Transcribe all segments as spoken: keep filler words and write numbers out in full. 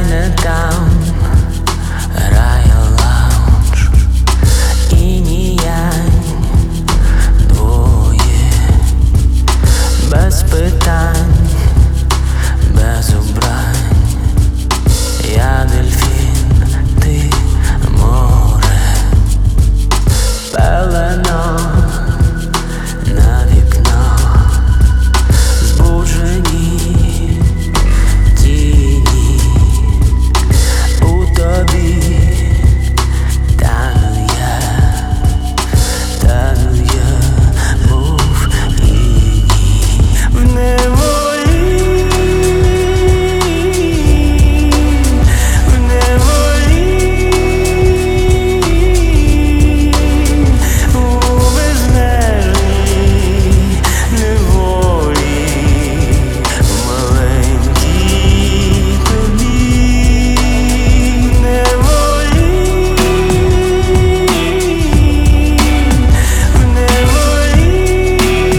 Chinatown, Royal Lounge, інь-янь, двоє, без питань, без убрань. Я дельфін, ти море, пелено на вікно, збуджені тіні. У тобі тану я, тану я, мов іній. В неволі, в неволі, у безмежній неволі, в маленькій тобі. В неволі, в неволі,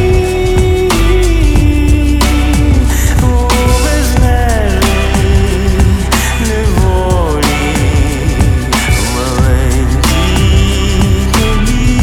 у безмежній неволі, в маленькій тобі.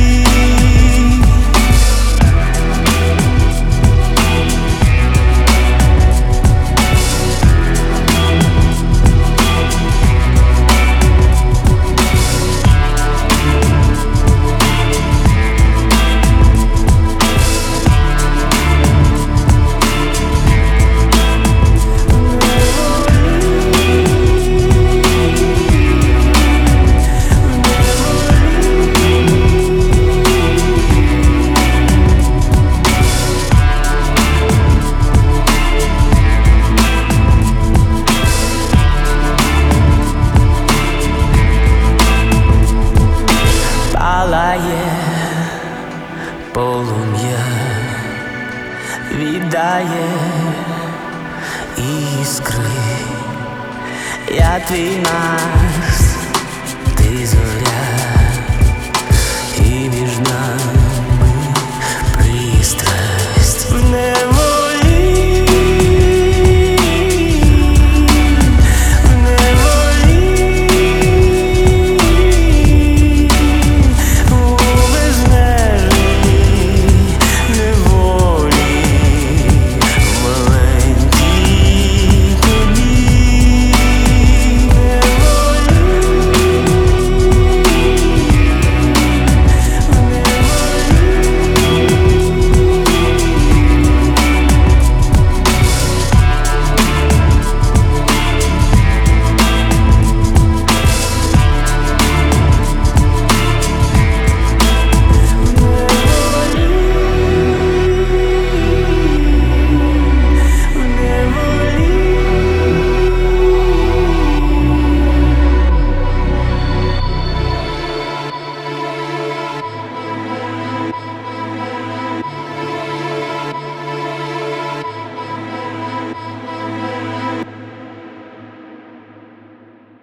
Палає полум'я, віддає іскри. Я твій Марс, ти зоря.